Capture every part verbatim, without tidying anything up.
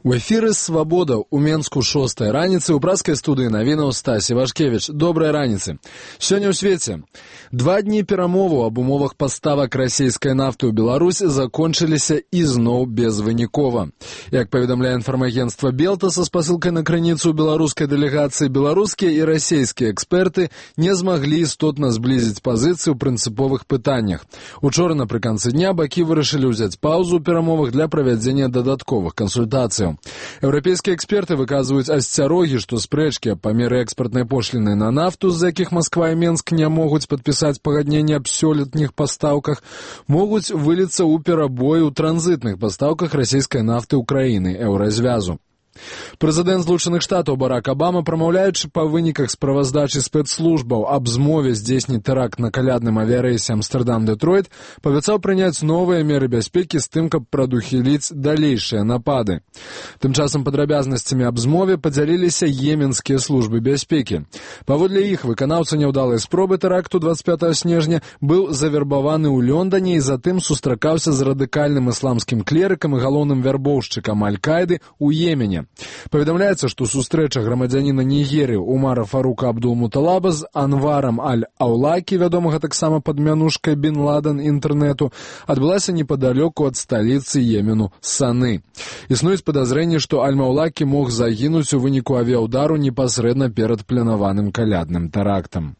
У эфіры «Свабода» у Менску шостай раніцы ў пражскай студыі навінаў Стась Івашкевіч. Добрай раніцы. Сёння ў свеце. Два дні перамоваў аб умовах паставак расійскай нафты ў Беларусь закончыліся ізноў безвынікова. Як паведамляе інфармагенцтва Белта са спасылкай на крыніцу беларускай дэлегацыі, беларускія і расійскія эксперты не змаглі істотна зблізіць пазіцыі ў прынцыповых пытаннях. Учора напрыканцы дня бакі вырашылі ўзяць паўзу ў перамовах для правядзення дадатковых кансультацыяў. Еўрапейскія эксперты выказваюць асцярогі, што спрэчкі аб памеры экспартнай пошліны на нафту, з якіх Масква і Менск не могуць падпісаць пагадненне аб сёлетніх пастаўках, могуць выліцца ў перабоі ў транзітных пастаўках расійскай нафты ў краіны еўразвязу. Прэзідэнт Злучаных Штатаў Барак Абама, прамаўляючы па выніках справаздачы спецслужбаў аб змове здзейсніць тэракт на калядным авіярэйсе Амстэрдам-Дэтройт, паабяцаў прыняць новыя меры бяспекі з тым, каб прадухіліць далейшыя напады. Тым часам падрабязнасцямі аб змове падзяліліся еменскія службы бяспекі. Паводле іх, выканаўца няўдалай спробы тэракту дваццаць пятага снежня быў завербаваны ў Лёндане і затым сустракаўся з радыкальным ісламскім клерыкам і галоўным вярбоўшчыкам Аль-Каіды ў Йемене. Паведамляецца, што сустрэча грамадзяніна Нігерыі Умара Фарука Абдул-Муталаба з Анварам Аль-Аулакі, вядомага таксама пад мянушкай Бін Ладен інтэрнэту, адбылася непадалёку ад сталіцы Йемену Саны. Існуюць падазрэнні, што Аль-Маулакі мог загінуць у выніку авіяўдару непасрэдна перад планаваным калядным тэрактам.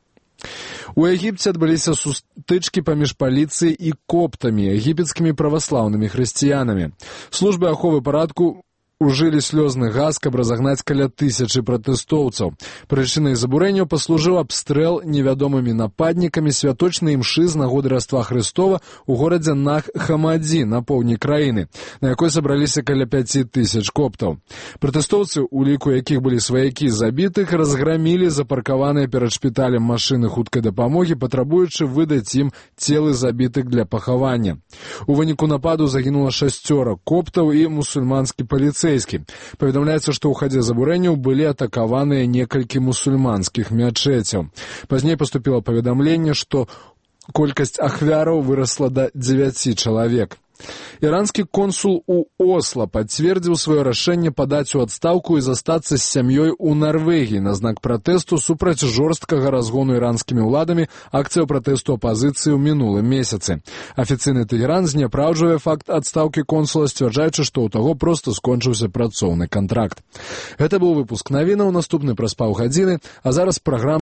У Егіпце адбыліся сутычкі паміж паліцыяй і коптамі, егіпецкімі праваслаўнымі хрысціянамі. Службы аховы парадку ужылі слёзны газ, каб разагнаць каля тысячы пратэстоўцаў. Прычынай забурэнняў паслужыў абстрэл невядомымі нападнікамі святочнай імшы з нагоды Раства Хрыстова ў горадзе Нах-Хамадзі на поўдні краіны, на якой сабраліся каля пяці тысяч коптаў. Пратэстоўцы, у ліку якіх былі сваякі забітых, разграмілі запаркаваныя перад шпіталем машыны хуткай дапамогі, патрабуючы выдаць ім целы забітых для пахавання. У выніку нападу загінула шасцёра коптаў і мусульманскі паліцэй. Паведамляецца, што ў хадзе забурэнняў былі атакаваныя некалькі мусульманскіх мячэцяў. Пазней паступіла паведамленне, што колькасць ахвяраў вырасла да дзевяці чалавек. Іранскі консул у Осла пацвердзіў сваё рашэнне падаць у адстаўку і застацца з сям'ёй у Нарвегіі на знак пратэсту супраць жорсткага разгону іранскімі ўладамі акцыяў пратэсту апазіцыі ў мінулым месяцы. Афіцыйны Тэгеран знепраўджвае факт адстаўкі консула, сцвярджаючы, што ў таго проста скончыўся працоўны кантракт. Гэта быў выпуск навінаў, наступны праз паўгадзіны, а зараз праграма